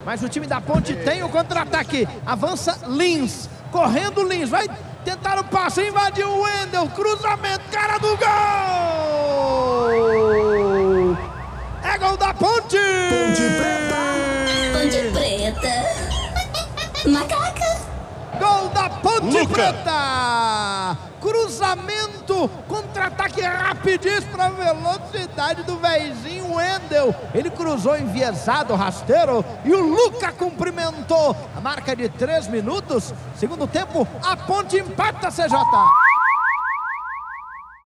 Mas o time da Ponte tem o contra-ataque. Avança Lins. Correndo Lins. Vai tentar o passe. Invadiu o Wendel. Cruzamento. Cara do gol! É gol da Ponte! Ponte Preta. Macaca. Gol da Ponte Luca. Preta! Cruzamento, contra-ataque rapidíssimo para a velocidade do vezinho Wendel. Ele cruzou enviesado, rasteiro, e o Luca cumprimentou. A marca de 3 minutos. Segundo tempo, a Ponte empata, CJ.